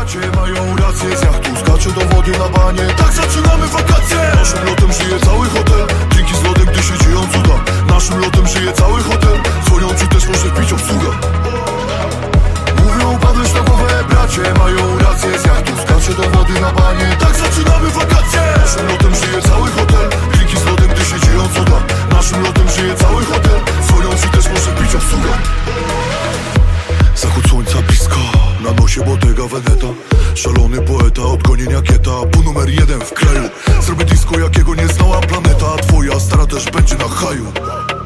bracie mają rację, z jachtu skacze do wody na banie. Tak zaczynamy wakacje. Naszym lotem żyje cały hotel, drinki z lodem, gdy się dzieją cuda. Naszym lotem żyje cały hotel, dzwonią ci też może pić obsługa. Mówią padłeś na głowę, bracie mają rację, z jachtu skacze do wody na banie. Tak zaczynamy wakacje. Naszym lotem żyje cały hotel, drinki z lodem, gdy się dzieją cuda. Naszym lotem żyje cały hotel, dzwonią ci też może pić obsługa. Zachód słońca blisko, na nosie Bottega Veneta. Szalony poeta, odgonienia kieta, po numer 1 w kraju. Zrobię disco, jakiego nie znała planeta. Twoja stara też będzie na haju.